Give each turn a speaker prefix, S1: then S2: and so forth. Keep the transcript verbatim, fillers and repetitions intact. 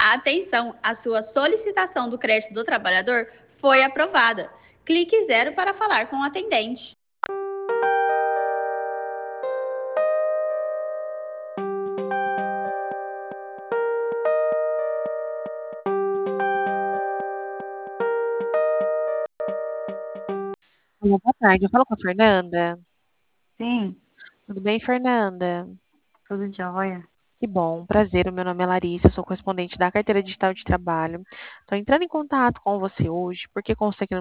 S1: Atenção, a sua solicitação do crédito do trabalhador foi aprovada. Clique zero para falar com o atendente.
S2: Olá, boa tarde. Eu falo com a Fernanda.
S3: Sim,
S2: Tudo bem, Fernanda?
S3: tudo jóia.
S2: Que bom, prazer. O meu nome é Larissa, eu sou correspondente da Carteira Digital de Trabalho. Estou entrando em contato com você hoje porque consegui